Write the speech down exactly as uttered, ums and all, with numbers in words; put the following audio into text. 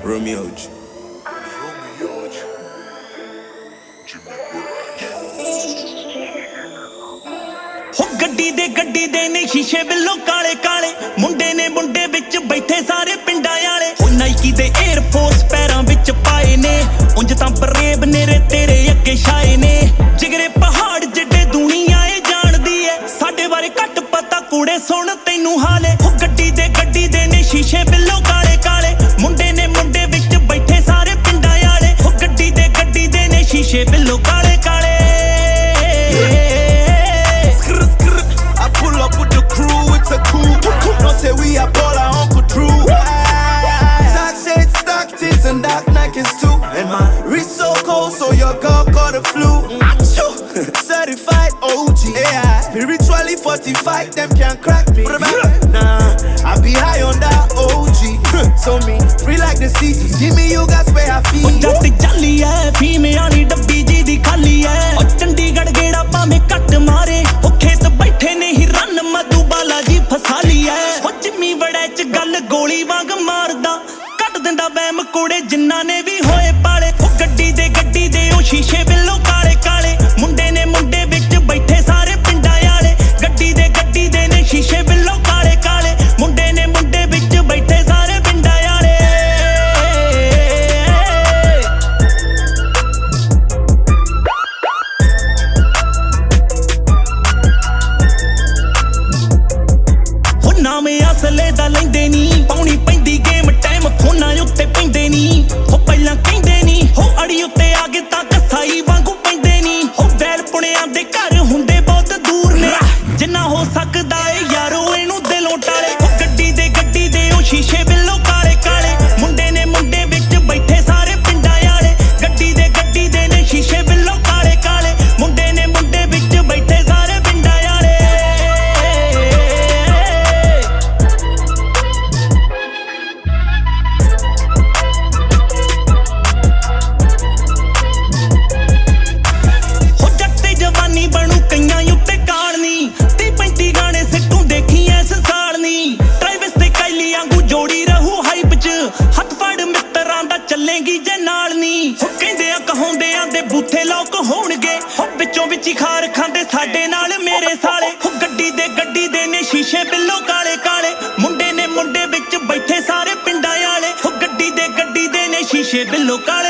Romeo G. ਹੋ ਗੱਡੀ ਦੇ ਗੱਡੀ ਦੇ ਨੇ ਸ਼ੀਸ਼ੇ ਬਿੱਲੋ ਕਾਲੇ ਕਾਲੇ ਮੁੰਡੇ ਨੇ ਮੁੰਡੇ ਵਿੱਚ ਬੈਠੇ ਸਾਰੇ ਪਿੰਡਾਂ ਵਾਲੇ ਉਹ ਨਾਈਕੀ ਦੇ 에ਅਰ ਫੋਰਸ ਪੈਰਾਂ ਵਿੱਚ ਪਾਏ ਨੇ ਉਂਝ ਤਾਂ ਬਰੇਬ ਨੇਰੇ ਤੇਰੇ ਅੱਗੇ ਛਾਏ ਨੇ ਜਿਗਰੇ ਪਹਾੜ ਜਿੱਡੇ ਦੁਨੀਆ ਏ ਜਾਣਦੀ ਏ ਸਾਡੇ ਬਾਰੇ ਘੱਟ ਪਤਾ ਕੂੜੇ ਸੁਣ ਤੈਨੂੰ ਹਾਲੇ ਉਹ ਗੱਡੀ ਦੇ ਗੱਡੀ ਦੇ ਨੇ ਸ਼ੀਸ਼ੇ ਬਿੱਲੋ ਕਾਲੇ ਕਾਲੇ ਮੁੰਡੇ ਨੇ ਮੁੰਡੇ ਵਿੱਚ ਬੈਠੇ ਸਾਰੇ ਪਿੰਡਾਂ ਵਾਲੇ ਉਹ ਗੱਡੀ ਦੇ ਗੱਡੀ ਦੇ ਨੇ ਸ਼ੀਸ਼ੇ ਬਿੱਲੋ ਕਾਲੇ ਕਾਲੇ Say we are ball our Uncle Drew. Dark shades, dark tits, and dark Nikes too. And my wrist so cold, so your girl caught the flu. Certified O G, yeah. Spiritually fortified, them can't crack me. Nah, I be high on that O G. So me, free like the city. See me, you got spare a fee. ਜੱਟ ਚੱਲੀ ਐ ਫੀਮਿਆਂ ਦੀ ਡੱਬੀ ਜੀ ਦੀ ਖਾਲੀ ਐ ਉਹ ਚੰਡੀਗੜ੍ਹ ਗੇੜਾ ਭਾਵੇਂ ਘੱਟ ਮਾਰੇ ਉਹ ਖੇਤ ਬੈਠੇ ਨੇ ਹੀ ਰੰਨ ਮਧੂ ਬਾਲਾ ਜੀ ਫਸਾਲੀ ਐ ਉਹ ਜਿੰਮੀ ਵੜੇ ਚ ਗੱਲ ਗੋਲੀ ਵਾਂਗ ਮਾਰਦਾ ਕੱਢ ਦਿੰਦਾ ਵਹਿਮ ਕੋੜੇ ਜਿੰਨਾ ਨੇ ਵੀ ਹੋਏ ਪਾਲੇ ਉਹ ਗੱਡੀ ਦੇ ਗੱਡੀ ਦੇ ਉਹ ਸ਼ੀਸ਼ੇ ਬਿੱਲੋ ਕਾਲੇ ਕਾਲੇ ਮੁੰਡੇ ਨੇ ਮੁੰਡੇ ਵਿੱਚ ਬੈਠੇ ਸਾਰੇ ਪਿੰਡਾਂ ਵਾਲੇ ਗੱਡੀ ਦੇ ਗੱਡੀ ਦੇ ਨੇ ਸ਼ੀਸ਼ੇ ਬਿੱਲੋ ਕਾਲੇ ਕਾਲੇ ਮੁੰਡੇ ਨੇ ਮੁੰਡੇ ਵਿੱਚ ਬੈਠੇ ਸਾਰੇ ਪਿੰਡਾਂ ਵਾਲੇ ਨਾਵੇਂ ਅਸਲੇ ਦਾ ਲੈਂਦੇ ਨੀ ਪਾਉਣੀ ਪੈਂਦੀ ਗੇਮ ਟਾਈਮ ਫੋਨਾਂ ਉੱਤੇ ਪੈਂਦੇ ਨੀ ਉਹ ਪਹਿਲਾਂ ਕਹਿੰਦੇ ਨੀ ਹੋ ਅੜੀ ਉੱਤੇ ਆ ਗਏ ਤਾਂ ਕਸਾਈ ਵਾਂਗੂ ਪੈਂਦੇ ਨੀ ਹੋ ਵੈਲ ਪੁਣਿਆਂ ਦੇ ਘਰ ਹੁੰਦੇ ਬਹੁਤ ਦੂਰ ਨੇ ਜਿੰਨਾ ਹੋ ਸਕਦਾ ਏ ਯਾਰੋ ਇਹਨੂੰ ਦਿਲੋਂ ਟਾਲੇ ਉਹ ਗੱਡੀ ਦੇ ਗੱਡੀ ਦੇ ਉਹ ਸ਼ੀਸ਼ੇ ਬਿੱਲੋ ਕਾਲੇ ਕਾਲੇ ਮੁੰਡੇ ਨੇ ਮੁੰਡੇ ਵਿੱਚ ਬੈਠੇ ਸਾਰੇ ਪਿੰਡਾਂ ਵਾਲੇ ਗੱਡੀ ਦੇ ਗੱਡੀ ਦੇ ਨੇ ਸ਼ੀਸ਼ੇ ਬਿੱਲੋ ਕਾਲੇ ਕਾਲੇ ਮੁੰਡੇ ਨੇ ਮੁੰਡੇ ਵਿੱਚ ਬੈਠੇ ਸਾਰੇ ਪਿੰਡਾਂ ਵਾਲੇ ਬਣੂ ਕਈਆਂ ਉੱਤੇ ਕਾਲਨੀ ਤੀ ਪੈਂਤੀ ਗਾਣੇ ਸਿੱਟੂ ਦੇਖੀ ਐਸ ਸਾਲਨੀ ਟ੍ਰੈਵਿਸ ਤੇ ਕਾਈਲੀ ਵਾਂਗੂ ਜੋੜੀ ਰਹੂ ਹਾਈਪ ਚ ਹੱਥ ਫੜ ਮਿੱਤਰਾਂ ਦਾ ਚੱਲੇਗੀ ਜੇ ਨਾਲ ਨੀ ਹੋ ਕਹਿੰਦੇ ਆ ਕਹਾਉਂਦੇ ਆ ਦੇ ਬੂਥੇ ਲੋਕ ਹੋਣਗੇ ਹੋ ਵਿੱਚੋਂ ਵਿੱਚ ਹੀ ਖਾਰ ਖਾਂਦੇ ਸਾਡੇ ਨਾਲ ਮੇਰੇ ਸਾਲੇ ਹੋ ਗੱਡੀ ਦੇ ਗੱਡੀ ਦੇ ਨੇ ਸ਼ੀਸ਼ੇ ਬਿੱਲੋ ਕਾਲੇ ਕਾਲੇ ਮੁੰਡੇ ਨੇ ਮੁੰਡੇ ਵਿੱਚ ਬੈਠੇ ਸਾਰੇ ਪਿੰਡਾਂ ਵਾਲੇ ਹੋ ਗੱਡੀ ਦੇ ਗੱਡੀ ਦੇ ਨੇ ਸ਼ੀਸ਼ੇ ਬਿੱਲੋ ਕਾਲੇ